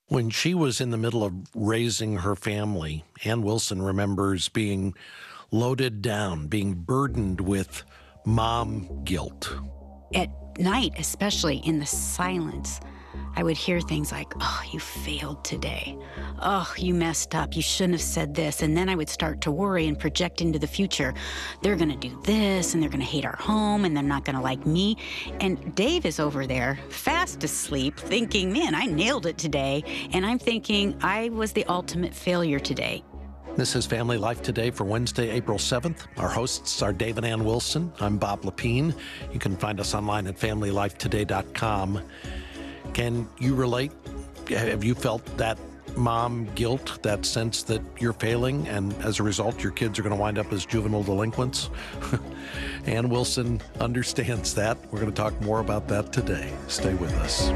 When she was in the middle of raising her family, Ann Wilson remembers being loaded down, being burdened with mom guilt. At night, especially in the silence, I would hear things like, "Oh, you failed today. Oh, you messed up. You shouldn't have said this." And then I would start to worry and project into the future. They're going to do this, and they're going to hate our home, and they're not going to like me. And Dave is over there, fast asleep, thinking, man, I nailed it today. And I'm thinking I was the ultimate failure today. This is Family Life Today for Wednesday, April 7th. Our hosts are Dave and Ann Wilson. I'm Bob Lepine. You can find us online at FamilyLifeToday.com. Can you relate? Have you felt that mom guilt, that sense that you're failing, and as a result, your kids are going to wind up as juvenile delinquents? Ann Wilson understands that. We're going to talk more about that today. Stay with us.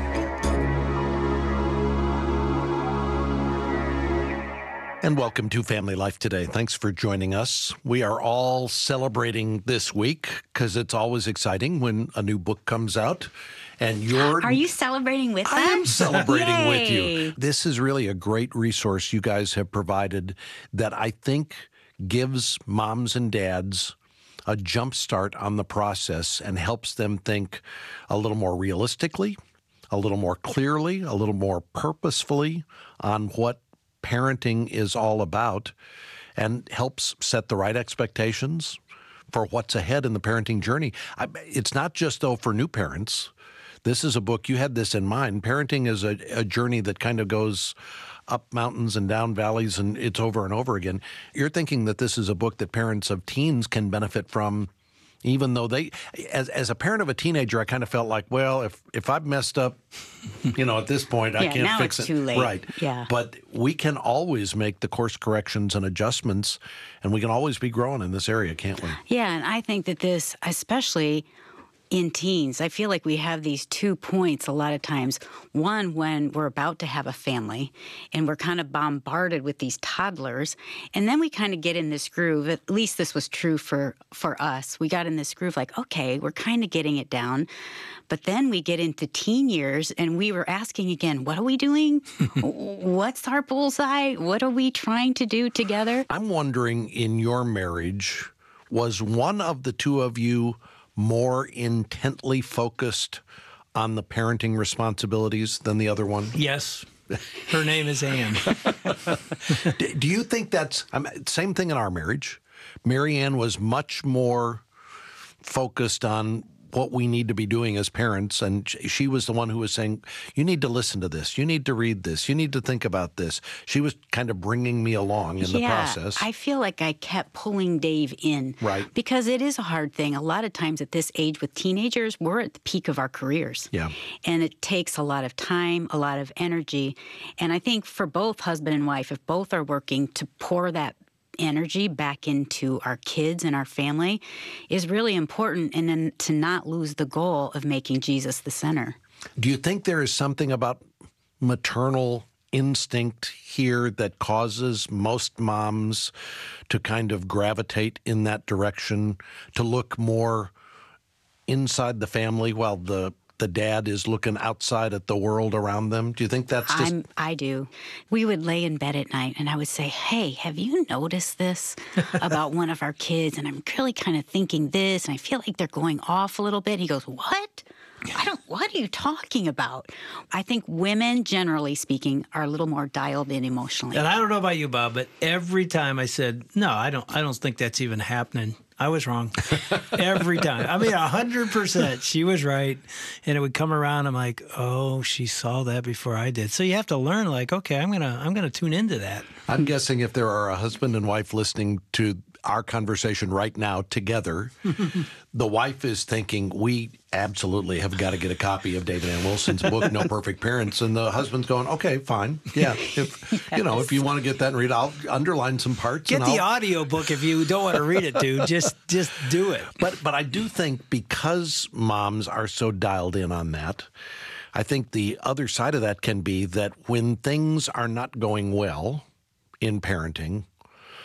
And welcome to Family Life Today. Thanks for joining us. We are all celebrating this week because it's always exciting when a new book comes out. And Are you celebrating with us? I am celebrating with Yay. you. This is really a great resource you guys have provided that I think gives moms and dads a jump start on the process and helps them think a little more realistically, a little more clearly, a little more purposefully on what parenting is all about, and helps set the right expectations for what's ahead in the parenting journey. It's not just, though, for new parents. This is a book, you had this in mind. Parenting is a journey that kind of goes up mountains and down valleys, and it's over and over again. You're thinking that this is a book that parents of teens can benefit from, even though they, as a parent of a teenager, I kind of felt like, well, if I've messed up, at this point, I can't now fix it's it. too late. Right. Yeah. But we can always make the course corrections and adjustments, and we can always be growing in this area, can't we? Yeah, and I think that this, especially in teens, I feel like we have these 2 points a lot of times. One, when we're about to have a family and we're kind of bombarded with these toddlers, and then we kind of get in this groove. At least this was true for us. We got in this groove like, okay, we're kind of getting it down. But then we get into teen years and we were asking again, what are we doing? What's our bullseye? What are we trying to do together? I'm wondering, in your marriage, was one of the two of you more intently focused on the parenting responsibilities than the other one? Yes. Her name is Ann. Do you think that's same thing in our marriage? Mary Ann was much more focused on what we need to be doing as parents, and she was the one who was saying, you need to listen to this, you need to read this, you need to think about this. She was kind of bringing me along in the process. I feel like I kept pulling Dave in. Right. Because it is a hard thing. A lot of times at this age with teenagers, we're at the peak of our careers. Yeah. And it takes a lot of time, a lot of energy. And I think for both husband and wife, if both are working, to pour that energy back into our kids and our family is really important, and then to not lose the goal of making Jesus the center. Do you think there is something about maternal instinct here that causes most moms to kind of gravitate in that direction, to look more inside the family while the dad is looking outside at the world around them? Do you think that's just... I do. We would lay in bed at night and I would say, hey, have you noticed this about one of our kids? And I'm really kind of thinking this, and I feel like they're going off a little bit. He goes, what? What are you talking about? I think women, generally speaking, are a little more dialed in emotionally. And I don't know about you, Bob, but every time I said, no, I don't think that's even happening, I was wrong. Every time. 100%. She was right. And it would come around. I'm like, oh, she saw that before I did. So you have to learn, like, okay, I'm gonna tune into that. I'm guessing if there are a husband and wife listening to our conversation right now together, the wife is thinking, we absolutely have got to get a copy of David Ann Wilson's book, No Perfect Parents. And the husband's going, okay, fine. Yeah. If you want to get that and read, I'll underline some parts. Get the audio book if you don't want to read it, dude. Just do it. But I do think because moms are so dialed in on that, I think the other side of that can be that when things are not going well in parenting,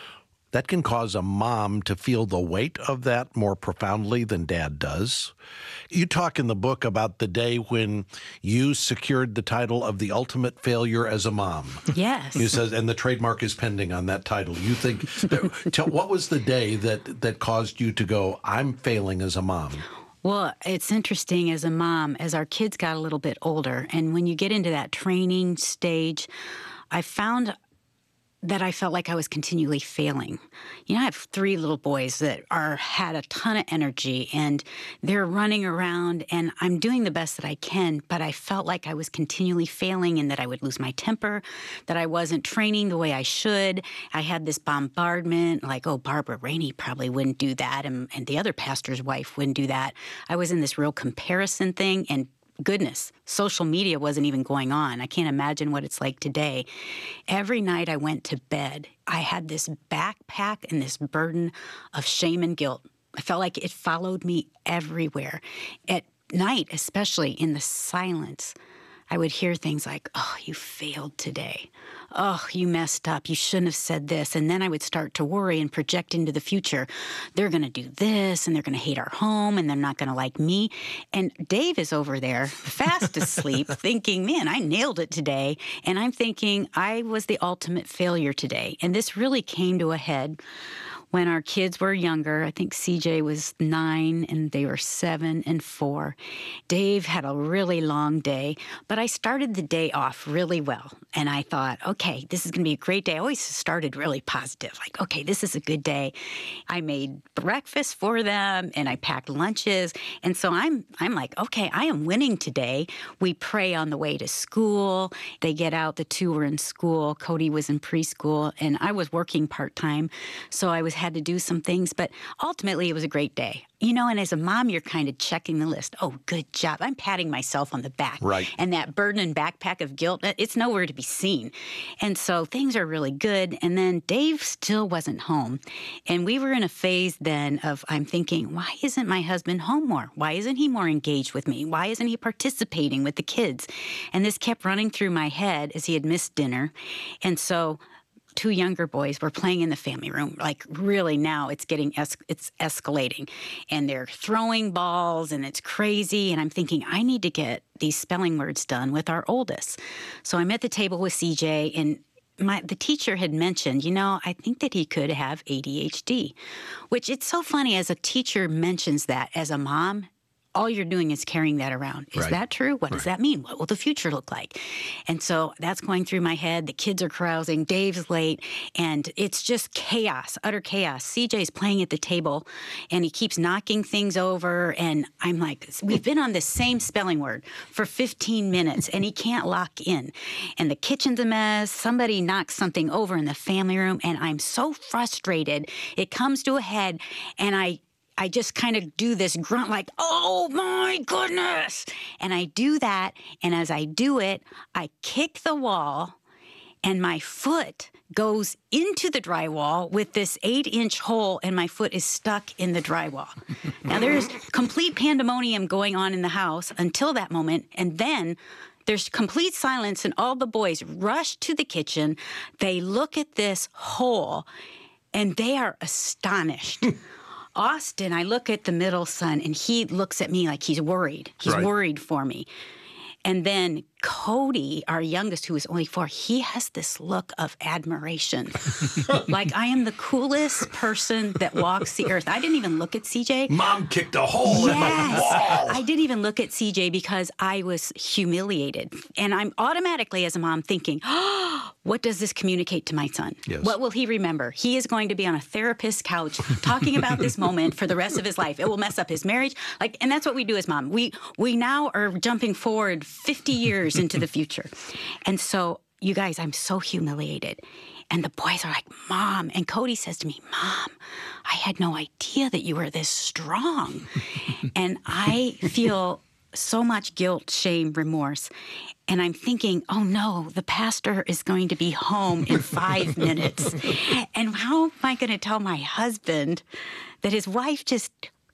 That can cause a mom to feel the weight of that more profoundly than dad does. You talk in the book about the day when you secured the title of the ultimate failure as a mom. Yes. You says, and the trademark is pending on that title. You think, what was the day that caused you to go, I'm failing as a mom? Well, it's interesting as a mom, as our kids got a little bit older, and when you get into that training stage, I found that I felt like I was continually failing. You know, I have 3 little boys that had a ton of energy, and they're running around, and I'm doing the best that I can, but I felt like I was continually failing and that I would lose my temper, that I wasn't training the way I should. I had this bombardment, like, oh, Barbara Rainey probably wouldn't do that, and the other pastor's wife wouldn't do that. I was in this real comparison thing, and goodness, social media wasn't even going on. I can't imagine what it's like today. Every night I went to bed, I had this backpack and this burden of shame and guilt. I felt like it followed me everywhere. At night, especially in the silence, I would hear things like, oh, you failed today. Oh, you messed up. You shouldn't have said this. And then I would start to worry and project into the future. They're going to do this, and they're going to hate our home, and they're not going to like me. And Dave is over there, fast asleep, thinking, man, I nailed it today. And I'm thinking I was the ultimate failure today. And this really came to a head when our kids were younger. I think CJ was 9 and they were 7 and 4. Dave had a really long day, but I started the day off really well. And I thought, okay, this is going to be a great day. I always started really positive, like, okay, this is a good day. I made breakfast for them and I packed lunches. And so I'm like, okay, I am winning today. We pray on the way to school. They get out. The 2 were in school. Cody was in preschool and I was working part-time. So I had to do some things, but ultimately it was a great day. You know, and as a mom, you're kind of checking the list. Oh, good job. I'm patting myself on the back. Right. And that burden and backpack of guilt, it's nowhere to be seen. And so things are really good. And then Dave still wasn't home. And we were in a phase then of, I'm thinking, why isn't my husband home more? Why isn't he more engaged with me? Why isn't he participating with the kids? And this kept running through my head as he had missed dinner. And so 2 younger boys were playing in the family room. Like really now it's escalating and they're throwing balls and it's crazy. And I'm thinking I need to get these spelling words done with our oldest. So I'm at the table with CJ and the teacher had mentioned, you know, I think that he could have ADHD, which it's so funny as a teacher mentions that as a mom, all you're doing is carrying that around. Is that true? What does that mean? What will the future look like? And so that's going through my head. The kids are carousing. Dave's late. And it's just chaos, utter chaos. CJ's playing at the table, and he keeps knocking things over. And I'm like, we've been on the same spelling word for 15 minutes, and he can't lock in. And the kitchen's a mess. Somebody knocks something over in the family room, and I'm so frustrated. It comes to a head, and I just kind of do this grunt like, oh my goodness. And I do that. And as I do it, I kick the wall and my foot goes into the drywall with this 8-inch hole and my foot is stuck in the drywall. Now there's complete pandemonium going on in the house until that moment. And then there's complete silence and all the boys rush to the kitchen. They look at this hole and they are astonished. Austin, I look at the middle son, and he looks at me like he's worried. He's worried for me. And then Cody, our youngest, who is only 4, he has this look of admiration. Like I am the coolest person that walks the earth. I didn't even look at CJ. Mom kicked a hole in the wall. I didn't even look at CJ because I was humiliated. And I'm automatically, as a mom, thinking, oh, what does this communicate to my son? Yes. What will he remember? He is going to be on a therapist's couch talking about this moment for the rest of his life. It will mess up his marriage. And that's what we do as mom. We now are jumping forward 50 years into the future. And so, you guys, I'm so humiliated. And the boys are like, Mom. And Cody says to me, Mom, I had no idea that you were this strong. And I feel so much guilt, shame, remorse. And I'm thinking, oh no, the pastor is going to be home in 5 minutes. And how am I going to tell my husband that his wife just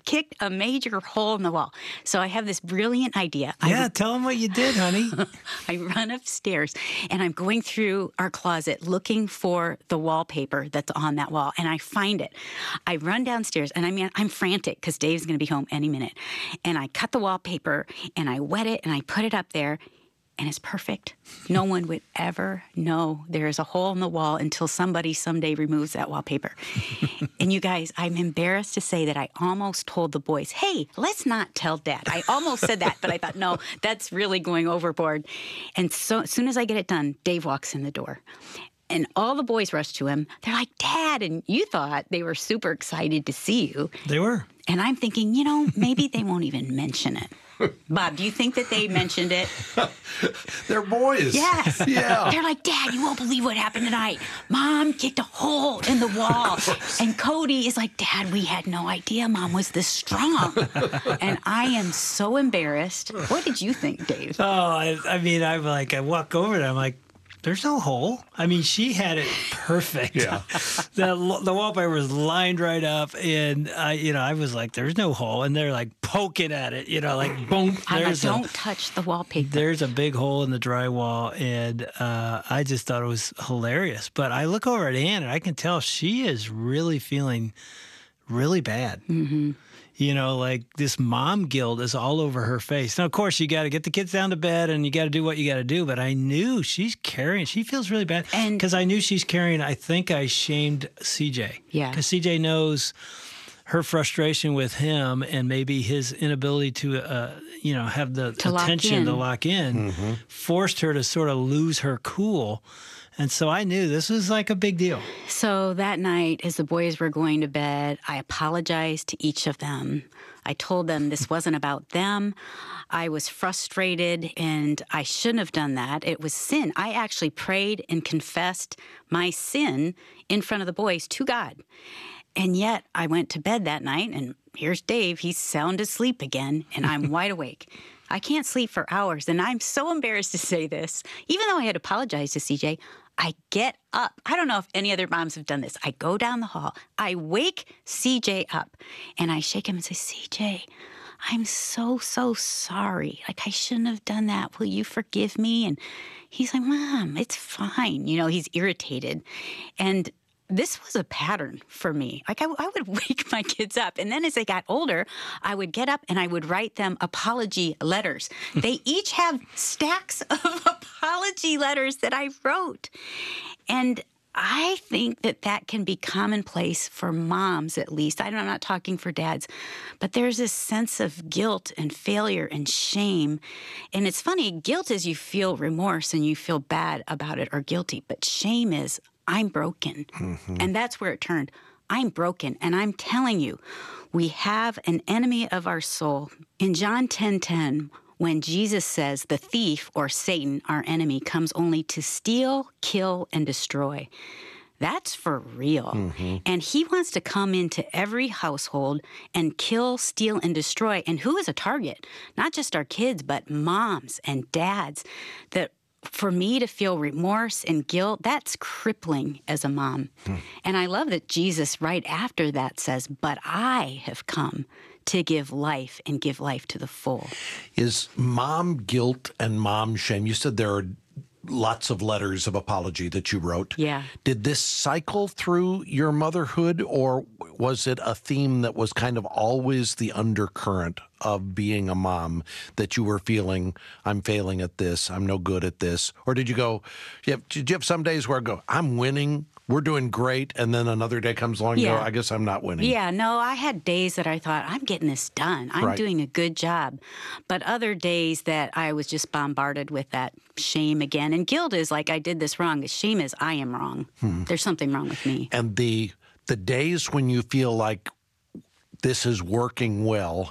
kicked a major hole in the wall. So I have this brilliant idea. Yeah, tell them what you did, honey. I run upstairs and I'm going through our closet looking for the wallpaper that's on that wall, and I find it. I run downstairs, and I'm frantic because Dave's going to be home any minute. And I cut the wallpaper and I wet it and I put it up there. And it's perfect. No one would ever know there is a hole in the wall until somebody someday removes that wallpaper. And you guys, I'm embarrassed to say that I almost told the boys, hey, let's not tell Dad. I almost said that, but I thought, no, that's really going overboard. And so as soon as I get it done, Dave walks in the door. And all the boys rush to him. They're like, Dad, and you thought they were super excited to see you. They were. And I'm thinking, maybe they won't even mention it. Bob, do you think that they mentioned it? They're boys. Yes. Yeah. They're like, Dad, you won't believe what happened tonight. Mom kicked a hole in the wall. And Cody is like, Dad, we had no idea Mom was this strong. And I am so embarrassed. What did you think, Dave? Oh, I walk over there. I'm like, there's no hole. I mean, she had it perfect. Yeah. The wallpaper was lined right up, and I was like, "There's no hole," and they're like poking at it, like boom. I'm like, don't touch the wallpaper. There's a big hole in the drywall, and I just thought it was hilarious. But I look over at Ann, and I can tell she is really feeling really bad. Mm-hmm. Like this mom guilt is all over her face. Now, of course, you got to get the kids down to bed and you got to do what you got to do. But I knew she feels really bad. Because I knew she's carrying, I think I shamed CJ. Yeah. Because CJ knows her frustration with him and maybe his inability to, have the attention to lock in, forced her to sort of lose her cool. And so I knew this was like a big deal. So that night, as the boys were going to bed, I apologized to each of them. I told them this wasn't about them. I was frustrated, and I shouldn't have done that. It was sin. I actually prayed and confessed my sin in front of the boys to God. And yet I went to bed that night, and here's Dave. He's sound asleep again, and I'm wide awake. I can't sleep for hours, and I'm so embarrassed to say this. Even though I had apologized to CJ, I get up. I don't know if any other moms have done this. I go down the hall. I wake CJ up, and I shake him and say, CJ, I'm so, so sorry. Like, I shouldn't have done that. Will you forgive me? And he's like, Mom, it's fine. He's irritated. And this was a pattern for me. Like, I would wake my kids up. And then as they got older, I would get up and I would write them apology letters. They each have stacks of apology letters that I wrote. And I think that can be commonplace for moms, at least. I'm not talking for dads. But there's this sense of guilt and failure and shame. And it's funny, guilt is you feel remorse and you feel bad about it or guilty. But shame is, I'm broken. Mm-hmm. And that's where it turned. I'm broken. And I'm telling you, we have an enemy of our soul. In John 10:10, when Jesus says the thief, or Satan, our enemy, comes only to steal, kill, and destroy, that's for real. Mm-hmm. And he wants to come into every household and kill, steal, and destroy. And who is a target? Not just our kids, but moms and dads. That for me to feel remorse and guilt, that's crippling as a mom. And I love that Jesus right after that says, but I have come to give life and give life to the full. Is mom guilt and mom shame, you said there are lots of letters of apology that you wrote. Yeah. Did this cycle through your motherhood, or was it a theme that was kind of always the undercurrent of being a mom, that you were feeling, I'm failing at this, I'm no good at this? Or did you did you have some days where I go, I'm winning, we're doing great, and then another day comes along and you go, I guess I'm not winning? Yeah, no, I had days that I thought, I'm getting this done. I'm doing a good job. But other days that I was just bombarded with that shame again. And guilt is like, I did this wrong. Shame is, I am wrong. There's something wrong with me. And the days when you feel like this is working well,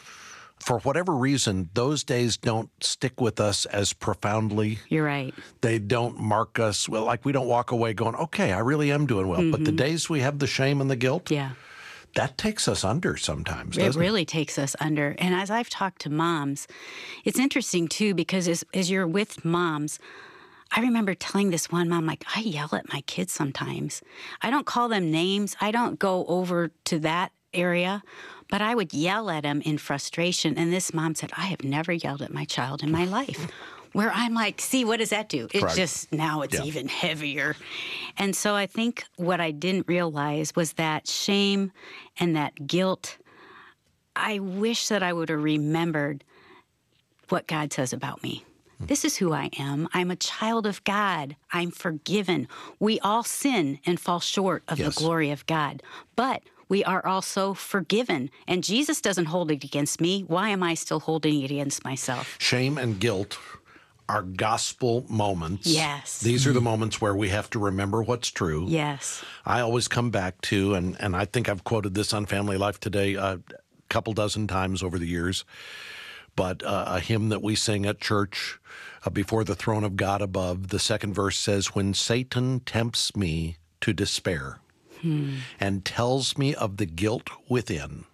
for whatever reason, those days don't stick with us as profoundly. You're right. They don't mark us, well, like we don't walk away going, okay, I really am doing well. Mm-hmm. But the days we have the shame and the guilt, that takes us under sometimes, doesn't it? It really takes us under. And as I've talked to moms, it's interesting, too, because as you're with moms, I remember telling this one mom, like, I yell at my kids sometimes. I don't call them names. I don't go over to that area. But I would yell at him in frustration. And this mom said, I have never yelled at my child in my life. Where I'm like, see, what does that do? It Right. just, now it's even heavier. And so I think what I didn't realize was that shame and that guilt, I wish that I would have remembered what God says about me. This is who I am. I'm a child of God. I'm forgiven. We all sin and fall short of Yes. the glory of God. But we are also forgiven. And Jesus doesn't hold it against me. Why am I still holding it against myself? Shame and guilt are gospel moments. Yes. These are the moments where we have to remember what's true. Yes. I always come back to, and I think I've quoted this on Family Life Today a couple dozen times over the years, but a hymn that we sing at church, Before the Throne of God Above, the second verse says, when Satan tempts me to despair and tells me of the guilt within,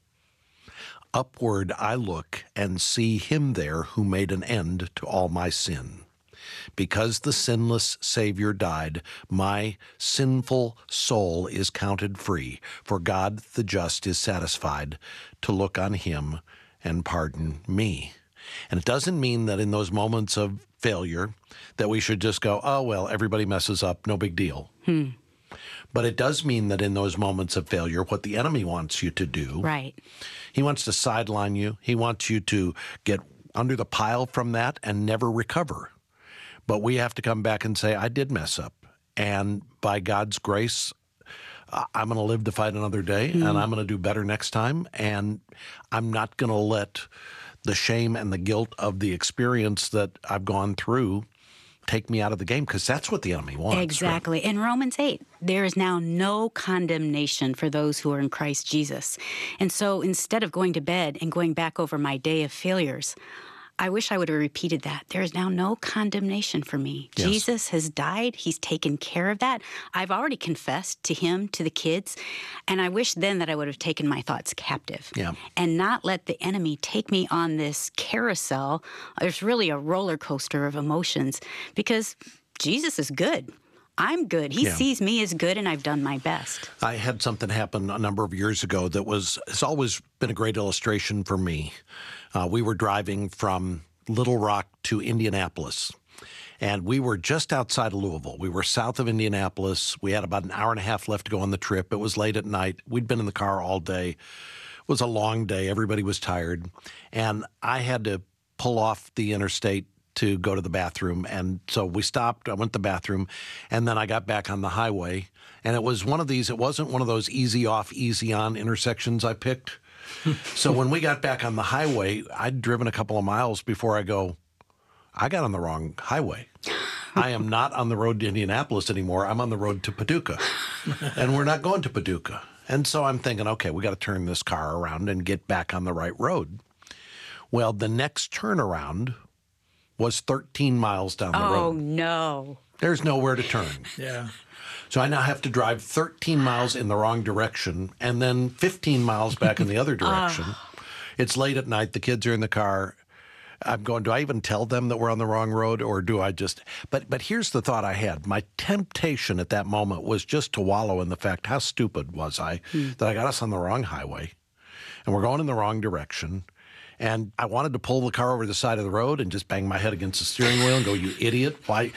upward I look and see him there who made an end to all my sin. Because the sinless Savior died, my sinful soul is counted free, for God the just is satisfied to look on him and pardon me. And it doesn't mean that in those moments of failure that we should just go, oh, well, everybody messes up, no big deal. But it does mean that in those moments of failure, what the enemy wants you to do, Right. he wants to sideline you. He wants you to get under the pile from that and never recover. But we have to come back and say, I did mess up. And by God's grace, I'm going to live to fight another day, and I'm going to do better next time. And I'm not going to let the shame and the guilt of the experience that I've gone through take me out of the game, because that's what the enemy wants. right? Exactly. In Romans 8, there is now no condemnation for those who are in Christ Jesus. And so instead of going to bed and going back over my day of failures, I wish I would have repeated that. There is now no condemnation for me. Yes. Jesus has died. He's taken care of that. I've already confessed to him, to the kids, and I wish then that I would have taken my thoughts captive Yeah. and not let the enemy take me on this carousel. There's really a roller coaster of emotions because Jesus is good. I'm good. He Yeah. sees me as good, and I've done my best. I had something happen a number of years ago that has always been a great illustration for me. We were driving from Little Rock to Indianapolis, and we were just outside of Louisville. We were south of Indianapolis. We had about an hour and a half left to go on the trip. It was late at night. We'd been in the car all day. It was a long day. Everybody was tired. And I had to pull off the interstate to go to the bathroom. And so we stopped. I went to the bathroom, and then I got back on the highway. And it was one of these, it wasn't one of those easy off, easy on intersections I picked. So when we got back on the highway, I'd driven a couple of miles before I go, I got on the wrong highway. I am not on the road to Indianapolis anymore. I'm on the road to Paducah. And we're not going to Paducah. And so I'm thinking, okay, we got to turn this car around and get back on the right road. Well, the next turnaround was 13 miles down the Oh, road. no. There's nowhere to turn. Yeah. So I now have to drive 13 miles in the wrong direction and then 15 miles back in the other direction. It's late at night. The kids are in the car. I'm going, do I even tell them that we're on the wrong road, or do I just... But here's the thought I had. My temptation at that moment was just to wallow in the fact, how stupid was I that I got us on the wrong highway and we're going in the wrong direction. And I wanted to pull the car over the side of the road and just bang my head against the steering wheel and go, you idiot. Why?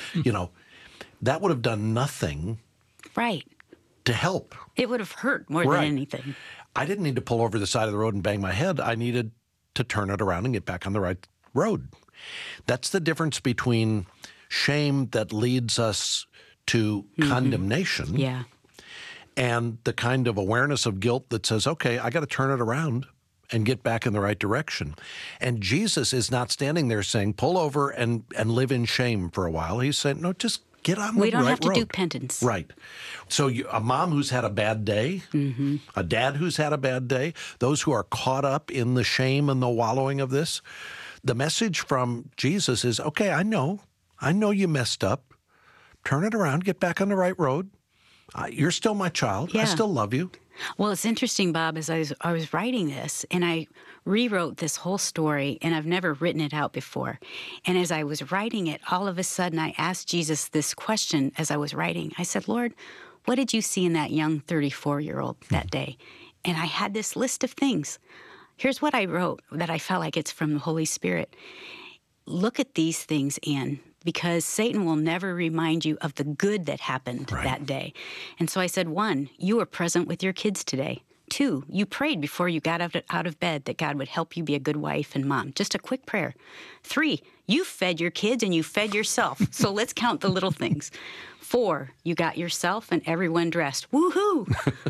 That would have done nothing Right. to help. It would have hurt more Right. than anything. I didn't need to pull over the side of the road and bang my head. I needed to turn it around and get back on the right road. That's the difference between shame that leads us to condemnation Yeah. and the kind of awareness of guilt that says, okay, I got to turn it around and get back in the right direction. And Jesus is not standing there saying, pull over and live in shame for a while. He's saying, no, just get on the right road. We don't have to do penance. Right. So a mom who's had a bad day, a dad who's had a bad day, those who are caught up in the shame and the wallowing of this, the message from Jesus is, okay, I know you messed up. Turn it around, get back on the right road. You're still my child. I Yeah. still love you. Well, it's interesting, Bob, as I was writing this, and I rewrote this whole story, and I've never written it out before. And as I was writing it, all of a sudden I asked Jesus this question as I was writing. I said, Lord, what did you see in that young 34-year-old that day? And I had this list of things. Here's what I wrote that I felt like it's from the Holy Spirit. Look at these things, Ann, because Satan will never remind you of the good that happened that day. And so I said, 1, you were present with your kids today. 2, you prayed before you got out of bed that God would help you be a good wife and mom. Just a quick prayer. 3, you fed your kids and you fed yourself. So let's count the little things. 4, you got yourself and everyone dressed. Woohoo!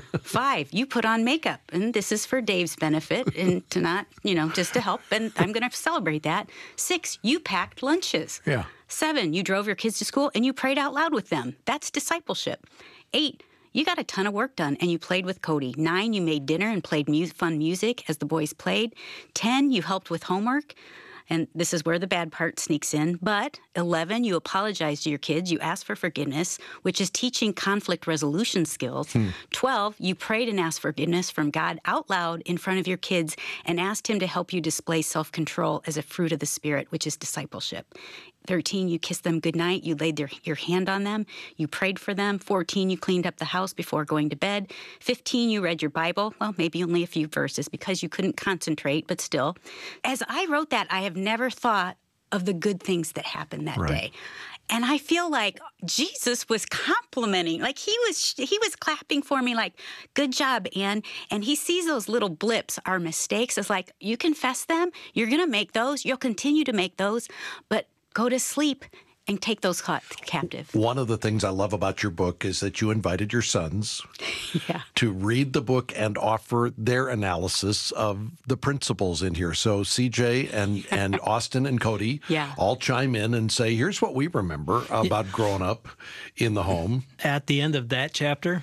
5, you put on makeup. And this is for Dave's benefit and to not, just to help. And I'm going to celebrate that. 6, you packed lunches. Yeah. 7, you drove your kids to school and you prayed out loud with them. That's discipleship. 8, you got a ton of work done and you played with Cody. 9, you made dinner and played fun music as the boys played. 10, you helped with homework. And this is where the bad part sneaks in. But 11, you apologized to your kids. You asked for forgiveness, which is teaching conflict resolution skills. 12, you prayed and asked forgiveness from God out loud in front of your kids and asked him to help you display self-control as a fruit of the Spirit, which is discipleship. 13, you kissed them goodnight. You laid your hand on them. You prayed for them. 14, you cleaned up the house before going to bed. 15, you read your Bible. Well, maybe only a few verses because you couldn't concentrate, but still. As I wrote that, I have never thought of the good things that happened that day. And I feel like Jesus was complimenting, like he was clapping for me like, good job, Ann. And he sees those little blips, our mistakes, as like, you confess them, you're going to make those, you'll continue to make those, but go to sleep and take those captive. One of the things I love about your book is that you invited your sons to read the book and offer their analysis of the principles in here. So CJ and Austin and Cody all chime in and say, here's what we remember about growing up in the home. At the end of that chapter,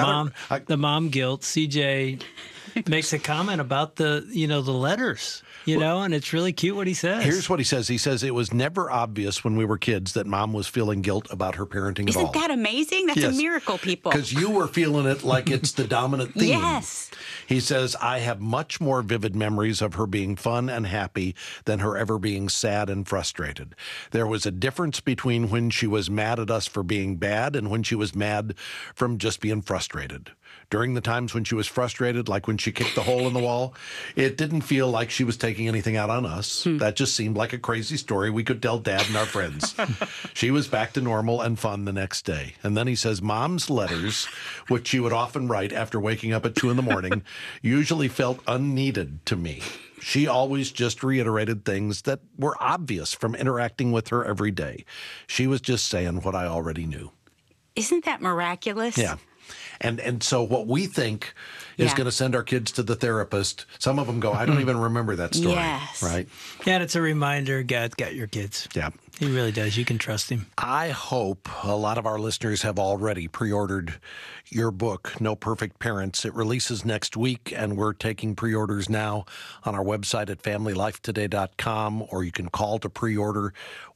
the mom guilt, CJ makes a comment about the letters. And it's really cute what he says. Here's what he says. He says, it was never obvious when we were kids that mom was feeling guilt about her parenting at all. Isn't that amazing? That's a miracle, people. Because you were feeling it like it's the dominant theme. Yes. He says, I have much more vivid memories of her being fun and happy than her ever being sad and frustrated. There was a difference between when she was mad at us for being bad and when she was mad from just being frustrated. During the times when she was frustrated, like when she kicked the hole in the wall, it didn't feel like she was taking anything out on us. That just seemed like a crazy story we could tell Dad and our friends. She was back to normal and fun the next day. And then he says, Mom's letters, which she would often write after waking up at 2 a.m, usually felt unneeded to me. She always just reiterated things that were obvious from interacting with her every day. She was just saying what I already knew. Isn't that miraculous? Yeah. And so what we think is going to send our kids to the therapist, some of them go, I don't even remember that story. Yes. Right? Yeah, and it's a reminder, God's got your kids. Yeah. He really does. You can trust him. I hope a lot of our listeners have already pre-ordered your book, No Perfect Parents. It releases next week, and we're taking pre-orders now on our website at FamilyLifeToday.com, or you can call to pre-order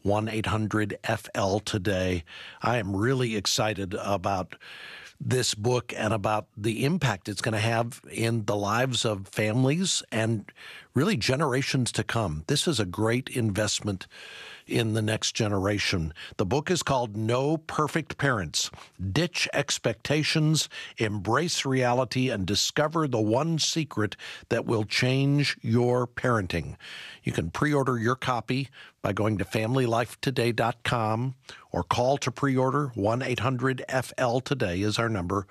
1-800-FL-TODAY. I am really excited about this book and about the impact it's going to have in the lives of families and really generations to come. This is a great investment in the next generation. The book is called No Perfect Parents. Ditch expectations, embrace reality, and discover the one secret that will change your parenting. You can pre-order your copy by going to FamilyLifeToday.com or call to pre-order. 1-800-FL-TODAY is our number,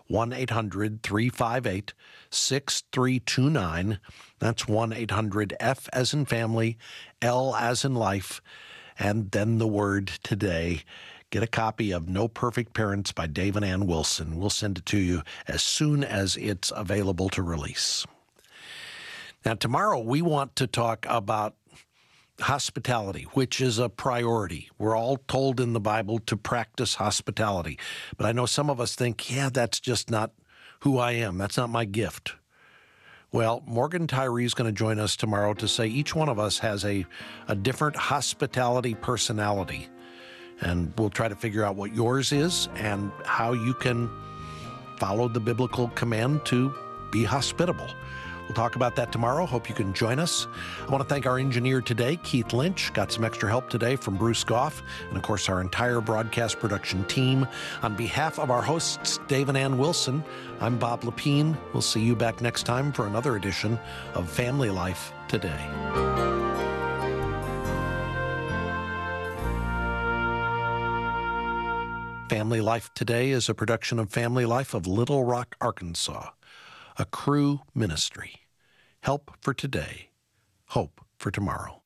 1-800-358-6329. That's 1-800-F as in family, L as in life, and then the word today. Get a copy of No Perfect Parents by Dave and Ann Wilson. We'll send it to you as soon as it's available to release. Now, tomorrow we want to talk about hospitality, which is a priority. We're all told in the Bible to practice hospitality. But I know some of us think, that's just not who I am. That's not my gift. Well, Morgan Tyree is going to join us tomorrow to say each one of us has a different hospitality personality. And we'll try to figure out what yours is and how you can follow the biblical command to be hospitable. We'll talk about that tomorrow. Hope you can join us. I want to thank our engineer today, Keith Lynch. Got some extra help today from Bruce Goff, and of course our entire broadcast production team. On behalf of our hosts, Dave and Ann Wilson, I'm Bob Lepine. We'll see you back next time for another edition of Family Life Today. Family Life Today is a production of Family Life of Little Rock, Arkansas, a Cru ministry. Help for today, hope for tomorrow.